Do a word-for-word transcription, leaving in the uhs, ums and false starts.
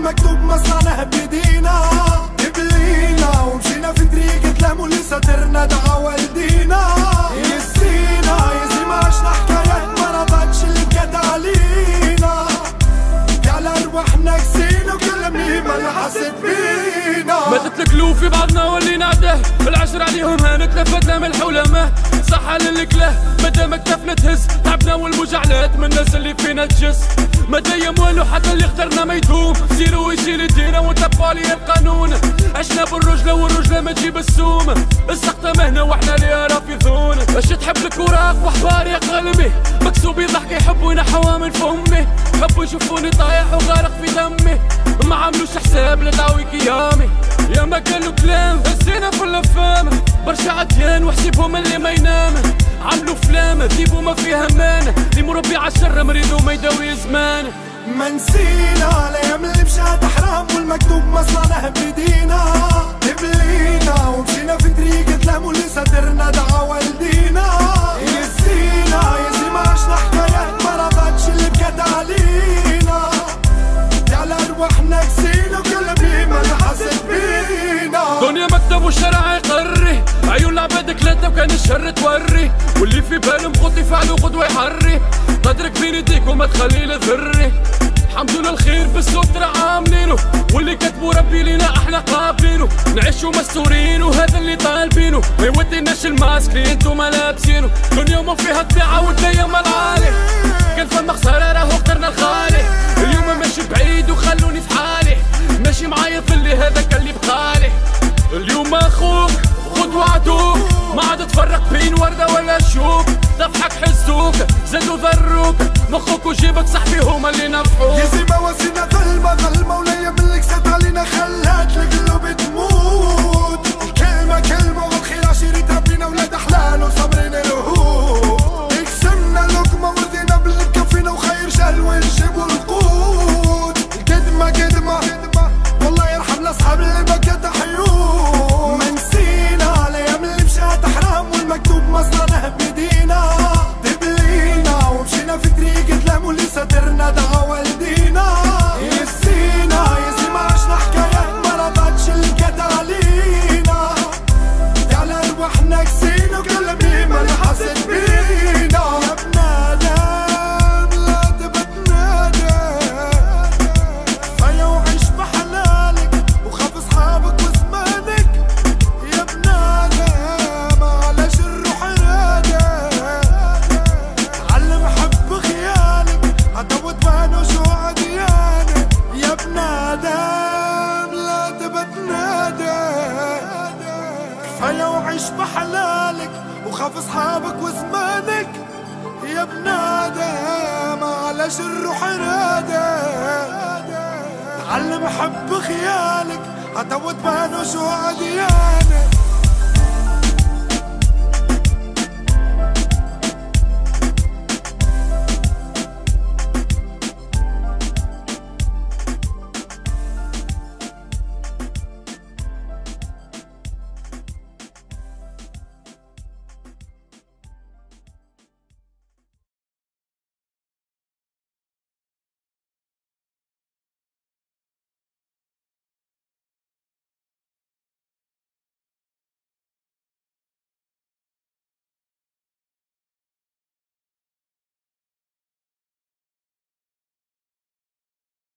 والمكتوب مصنعنا بيدينا قبلينا ومشينا في طريق كلام واللي سطرنا دعا والدينا يسينا يزي ما عشنا حكايات ما رضتش اللي بكت علينا على ارواحنا كسينا وكل مين ما حسيت بينا ماتت الكلوف في بعضنا ولينا عداه العشر عليهم هانت لفتنا من الحولمه صح على الكلاه مادام كتفنا تهز تعبنا والمجعلات من الناس اللي فينا تجس ما دايم والو حتى اللي اخترنا ما يدوم سيروا ويشيل يدينا ونتبعوا لي القانون عشنا بالرجله والرجله ما تجيب السوم السقطه مهنه واحنا اللي رافضون باش تحب الكراق واحبار يا قلبي مكسوب يضحك يحبوا ينحوا من فمي حبوا يشوفوني طايح وغارق في دمي ما عملوش حساب لدعوي قيامي يا ما قالوا كلام هزينا في الافلام برشا عديان وحسيبهم اللي ما ينام عملوا فلام ذيبوا ما فيها مان اللي مربي عالشر مريض وما يداوي زمان ما نسينا الايام اللي مشات حرام والمكتوب مصنعنا بيدينا قبلينا ومشينا في طريق كلام واللي سطرنا دعا والدينا يسينا يزي ما عشنا حكايات ما رضتش اللي بكت علينا على ارواحنا كسينا وكل مين ما حسيت بينا دنيا مكتب والشارع يقري عيون العباد كلاته وكان الشر توري واللي في بالهم خط يفعلوا غدوه يحري قدرك بين يديك وما تخلي له ذري الحمد لله الخير بالستر عاملينه واللي كتبوا ربي لينا احنا قابلينه نعيشوا مستورين وهذا اللي طالبينه ما يوديناش الماسك اللي انتوما لابسينه دنيا وما فيها طبيعه والدنيا العالي كان فما خساره راهو اخترنا الخالي اليوم ماشي بعيد وخلوني في حالي ماشي معايا في اللي هذاك اللي بقالي اليوم اخوك خد وعدوك ما عاد تفرق بين ورده ولا شوك ضفحك حسوك زادوا ضروك مخك وجيبك صاحبي هما اللي نفعوك يزي ما وسينا ظلمه ظلمه ولايام اللي كسات علينا خلات القلوب تموت الكلمه كلمه والخير عشيرة ربينا ولاد حلال وصبرين الهود كسرنا لقمه ورضينا باللي كفينا وخير شهل ونجيبوا القوت القدمه قدمه والله يرحم الاصحاب اللي بكت حيوت ما نسينا الايام اللي مشات حرام والمكتوب مصنعنا بيدينا قبلينا ومشينا في طريق كلام واللي سطرنا دعا والدينا يسينا يزي ما عشنا حكايات ما رضتش اللي بكت علينا على ارواحنا كسينا وكل مين ما حسيت بينا يا بنادم لا تبى تنادم كفاية وعيش بحلالك وخاف اصحابك وزمانك يا بنادم علاش الروح رادة تعلم حب خيالك عدو تبان وجوع ديانك يا بنادم لا تبى تنادم كفاية وعيش بحلالك وخاف اصحابك وزمانك يا بنادم علاش الروح رادة تعلم حب خيالك عدو تبان وجوع ديانك